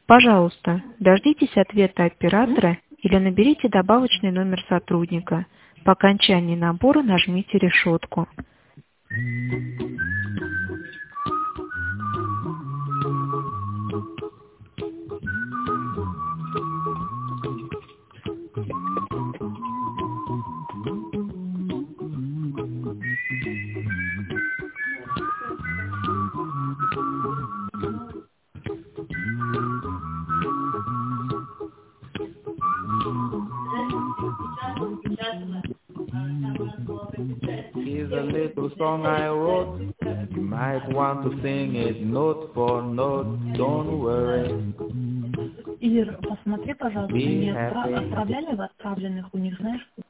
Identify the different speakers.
Speaker 1: Пожалуйста, дождитесь ответа оператора или наберите добавочный номер сотрудника. По окончании набора нажмите решетку.
Speaker 2: Here's a little song I wrote. You might want to sing it note for note. Don't worry.
Speaker 3: Ир, посмотри, пожалуйста,
Speaker 2: Be
Speaker 3: не
Speaker 2: happy.
Speaker 3: отправляли в отправленных у них, знаешь,